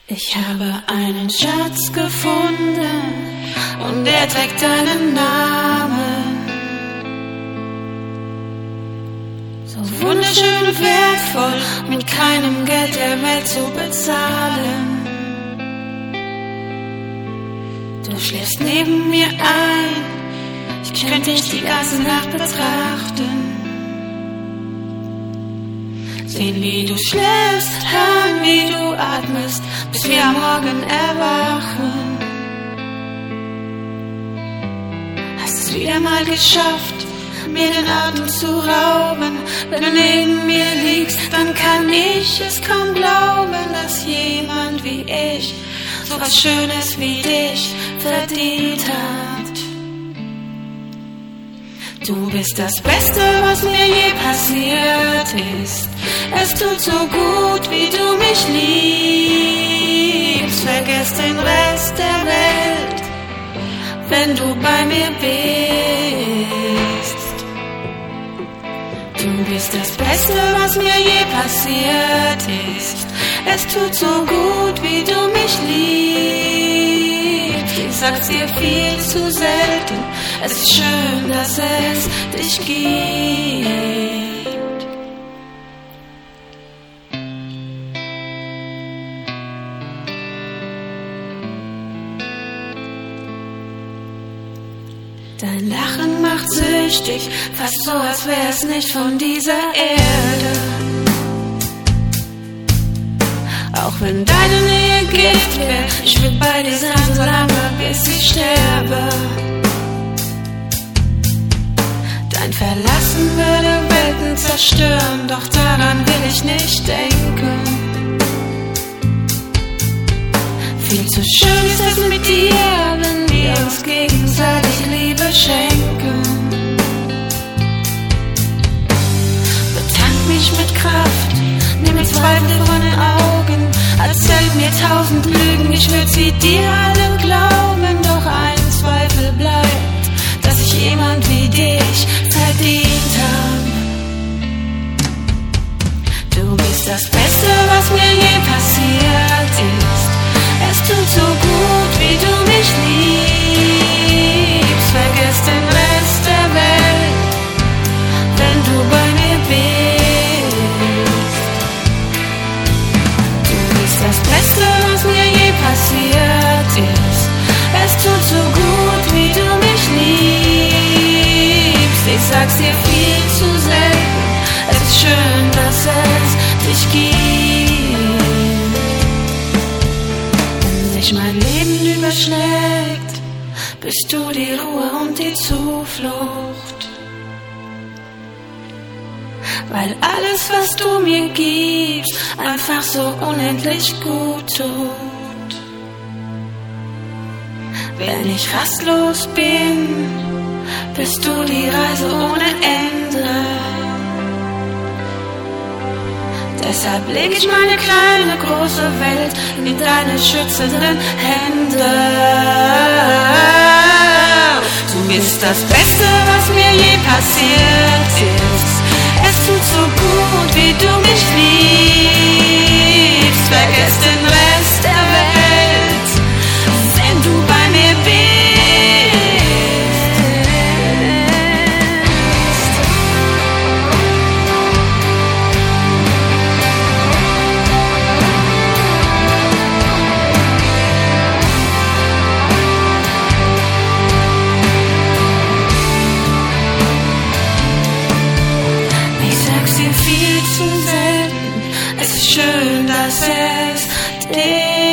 Ich habe einen Schatz gefunden und er trägt deinen Namen. So wunderschön und wertvoll, mit keinem Geld der Welt zu bezahlen. Du schläfst neben mir ein, ich könnte dich die ganze Nacht betrachten. Sehen, wie du schläfst, hören, wie du atmest, bis wir am Morgen erwachen. Hast es wieder mal geschafft, mir den Atem zu rauben. Wenn du neben mir liegst, dann kann ich es kaum glauben, dass jemand wie ich so was Schönes wie dich verdient hat. Du bist das Beste, was mir je passiert ist. Es tut so gut, wie du mich liebst. Vergiss den Rest der Welt, wenn du bei mir bist. Du bist das Beste, was mir je passiert ist. Es tut so gut, wie du mich liebst. Ich sag's dir viel zu selten. Es ist schön, dass es dich gibt. Dein Lachen macht süchtig, fast so, als wär's nicht von dieser Erde. Auch wenn deine Nähe Gift wär, ich würd bei dir sein, so lange bis ich sterbe. Dein Verlassen würde Welten zerstören, doch daran will ich nicht denken. Viel zu schön ist es mit dir, wenn wir uns gegenseitig Liebe schenken. Betank mich mit Kraft, nimm mir Zweifel von den Augen, erzähl mir 1000 Lügen, ich würd sie dir alle glauben, doch ein Zweifel bleibt, dass ich jemand wie dich verdient hab. Du bist das Beste, was mir je passiert ist. Es tut so gut, wie du mich liebst. Vergiss den Rest der Welt, wenn du bei mir bist. Du bist das Beste, was mir je passiert ist. Es tut so gut, wie du mich liebst. Ich sag's dir viel zu selten. Es ist schön, dass es dich gibt. Wenn sich mein Leben überschlägt, bist du die Ruhe und die Zuflucht. Weil alles, was du mir gibst, einfach so unendlich gut tut. Wenn ich rastlos bin, bist du die Reise ohne Ende. Deshalb leg ich meine kleine, große Welt in deine schützenden Hände. Du bist das Beste, was mir je passiert ist. Es tut so gut, wie du mich liebst. Vergiss den Rest der Welt, wenn du bei mir bist. Schön, dass es dich